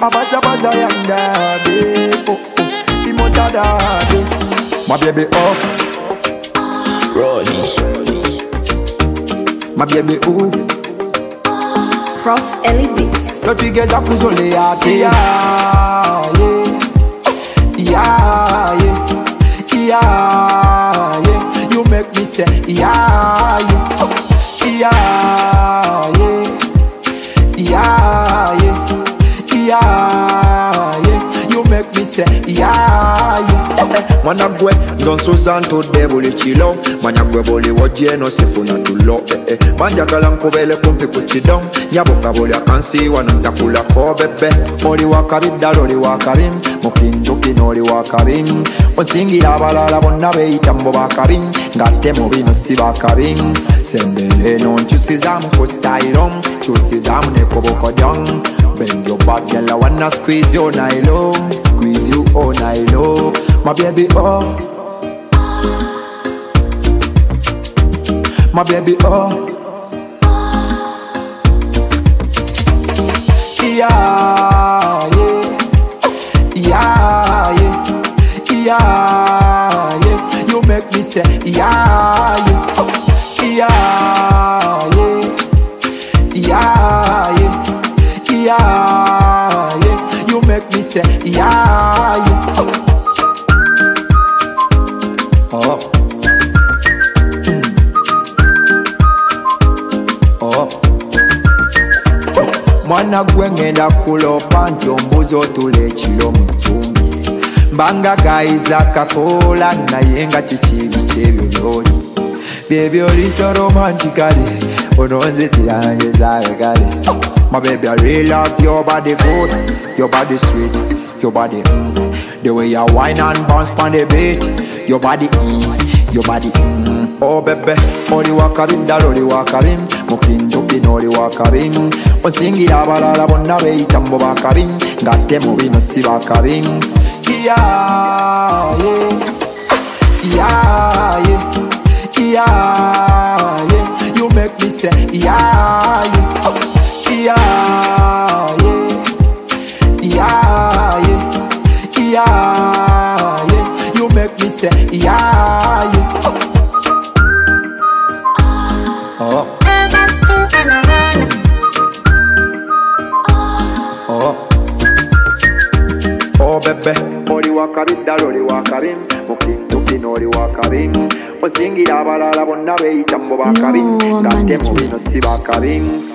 Abaja baja yanda de, oh oh, imota da de. My baby up, Ronnie. my baby ooh. Prof Ellie Beats. Yo figeza kuzole yate ya, yeah, yeah, yeah. You make me say yeah, yeah, yeah, yeah, yeah. You make me say yeah, yeah. Mwana gwe zonso zanto debole chilo. Manya gwe boli wajie no sifuna tulo. Manja kala nkobele kumpi kuchidong. Nyaboka boli akansi wanantakula ko bebe. Oli wakabida loli wakabim. Mukinduki noli wakabim. Onsingira abalala bonna beyitambo bakabim. Ngate mubino si bakabim. Sembele non chusizamu ku style. Chusizamu nekoboko dong. Bend your back, girl, I wanna squeeze you all night long. Squeeze you all night long. My baby, oh. My baby, oh. Yeah, yeah, yeah, yeah, yeah. You make me say yeah, yeah, yeah, yeah, yeah, yeah. You make me say yeah, yeah. Oh. Oh. Mwana gwe ngenda kulopa nti ombuzi otula ekiro mu ttumbi. Mbanga gayiza kakola naye nga kikibi kyebyololi. Baby oli so romantically ononzitira nange zaagale. My baby, I really love your body good, your body sweet, your body the way you whine and bounce pon the beat, your body your body Oh baby, oli wakabim, daloli wakabim, mukinduki noli wakabim. Onsingira abalala bonna beyitambo bakabim, ngate mubino si bakabim. Yeah, yeah, yeah, yeah, yeah. You make me say yeah, yeah. Yeah, yeah, yeah, yeah, yeah. You make me say yeah, yeah. Oh, oh, oh, baby. Oli wakabim, daloli wakabim, mukinduki noli wakabim. Onsingira abalala bonna beyitambo bakabim, ngate mubino si bakabim.